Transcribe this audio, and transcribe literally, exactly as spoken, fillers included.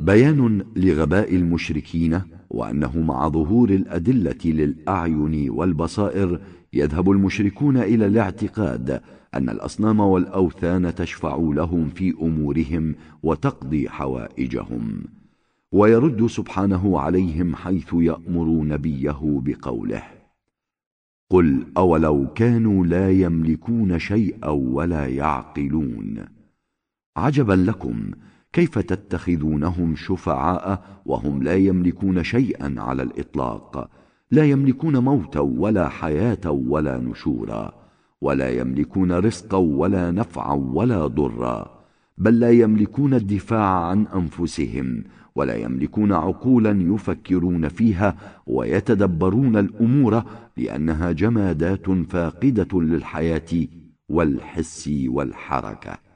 بيان لغباء المشركين، وأنه مع ظهور الأدلة للأعين والبصائر يذهب المشركون إلى الاعتقاد أن الأصنام والأوثان تشفع لهم في أمورهم وتقضي حوائجهم. ويرد سبحانه عليهم حيث يأمر نبيه بقوله: قل أولو كانوا لا يملكون شيئا ولا يعقلون. عجبا لكم، كيف تتخذونهم شفعاء وهم لا يملكون شيئا على الإطلاق، لا يملكون موتا ولا حياة ولا نشورا، ولا يملكون رزقا ولا نفعا ولا ضرا، بل لا يملكون الدفاع عن أنفسهم، ولا يملكون عقولا يفكرون فيها ويتدبرون الأمور، لأنها جمادات فاقدة للحياة والحس والحركة.